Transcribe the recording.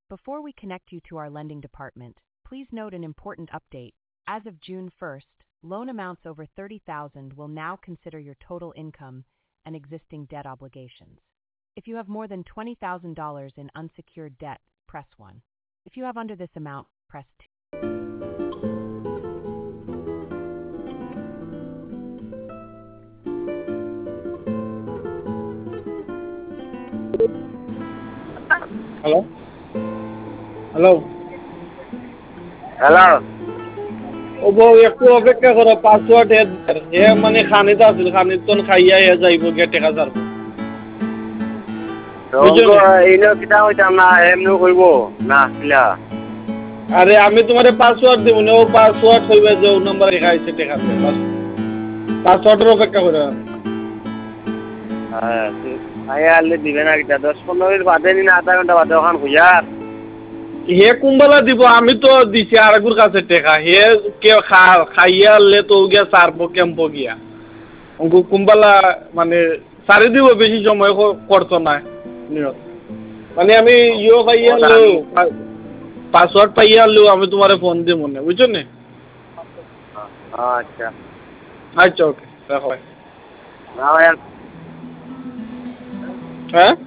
Before we connect you to our lending department, please note an important update. As of June 1st, loan amounts over $30,000 will now consider your total income and existing debt obligations. If you have more than $20,000 in unsecured debt, press 1. If you have under this amount, press 2. Hello? Hello? Hello ও বউ একটু অপেক্ষা করো password হে মানে খানিত আছিল খানিত তোন খাইয়া হে যাইব গে টেকা যার এইনো কিতা হইতাম না এমনি কইব না কিলা আরে আমি তোমারে পাসওয়ার্ড দিব না ও পাসওয়ার্ড হইবে যে ও নাম্বার লেখা আছে টেকা পাসওয়ার্ডের অপেক্ষা করো হ্যাঁ আয়া আলে দিবে না কিতা 10-15 মিনিট বাদে নি না আধা ঘন্টা বাদে ওখান খুঁজার হে কুম্বালা দিব আমি তো দিছি আরেকগুর কাছে টেকা হে কে খাইয়া আনলে তো গিয়া সারবো ক্যাম্পো গিয়া অঙ্কু কুম্বালা মানে সারি দিব বেশি সময় করতো না মানে আমি ইয়ে পাইয়া আনলো পাসওয়ার্ড পাইয়া আনলো আমি তোমারে ফোন দিব মনে বুঝছো নি আচ্ছা আচ্ছা ওকে রাখো না হ্যাঁ